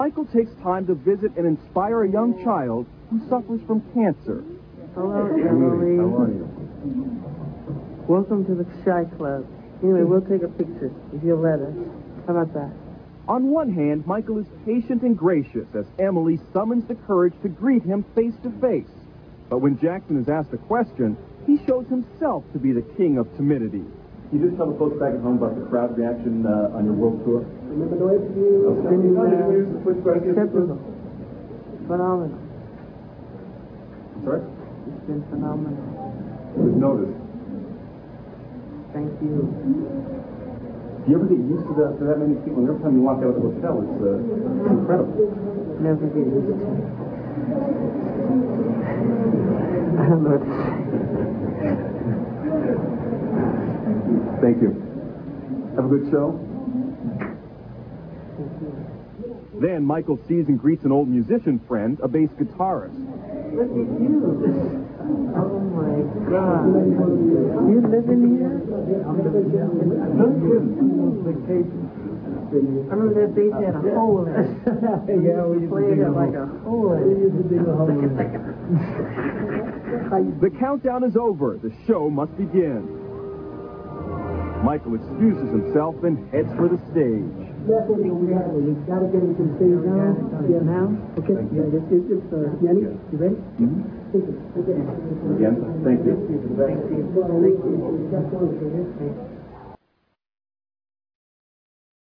Michael takes time to visit and inspire a young child who suffers from cancer. Hello, Emily. How are you? Welcome to the Shy Club. Anyway, we'll take a picture if you'll let us. How about that? On one hand, Michael is patient and gracious as Emily summons the courage to greet him face to face. But when Jackson is asked a question, he shows himself to be the king of timidity. You just tell the folks back at home about the crowd reaction on your world tour. Remember the way It's been acceptable. Phenomenal. Sorry? It's been phenomenal. We've noticed. Thank you. Do you ever get used to that many people? And every time you walk out of the hotel, it's incredible. Never get used to it. I don't know what to say. Thank you. Have a good show. Then Michael sees and greets an old musician friend, a bass guitarist. Look at you. Oh, my God. You live in here? I remember that bass had a hole in it. Yeah, we played it like a hole in it. The countdown is over. The show must begin. Michael excuses himself and heads for the stage. Exactly. You gotta get into the stage now. Yeah, now. Okay. Yeah, it's Yanni, you ready? Mm-hmm. Again, thank you. Thank you.